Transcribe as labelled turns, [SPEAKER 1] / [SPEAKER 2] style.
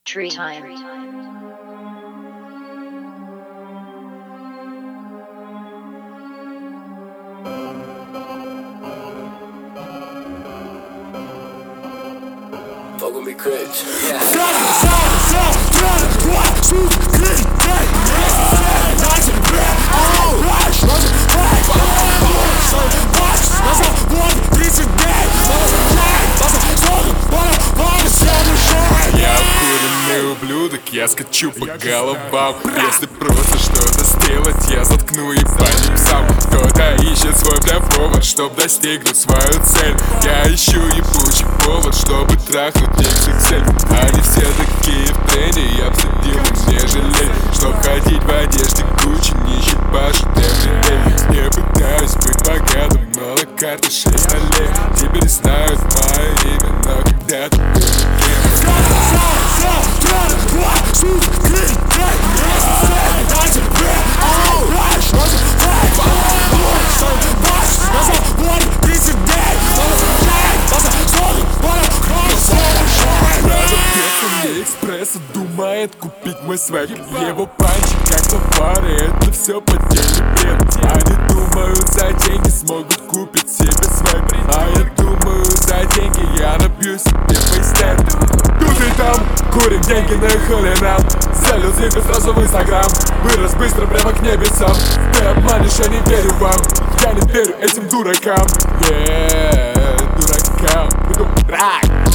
[SPEAKER 1] Tree time.
[SPEAKER 2] Fuck with me, Critch. Yeah.
[SPEAKER 3] Ублюдок, я скачу по головам. Если просто что-то сделать, я заткну ебальник сам. Кто-то ищет свой повод, чтоб достигнуть свою цель. Я ищу ебучий повод, чтобы трахнуть XXL. Они все такие в тренде, я б сидел и не жалеть. Чтоб ходить в одежде Gucci, нищий пашет everyday. Не пытаюсь быть богатым, но на карте 6 лет. Теперь знают мое имя, но когда-то был никем. Экспресса думает купить мой свек. Его панчи как товары, это все поддельный бред. Они думают, за деньги смогут купить себе свек. А я думаю, за деньги я набью себе фейстеп. Тут и там курим деньги на хулинам. Залил слипы сразу в Инстаграм. Вырос быстро прямо к небесам. Ты обманешь, я не верю вам. Я не верю этим дуракам. Дуракам.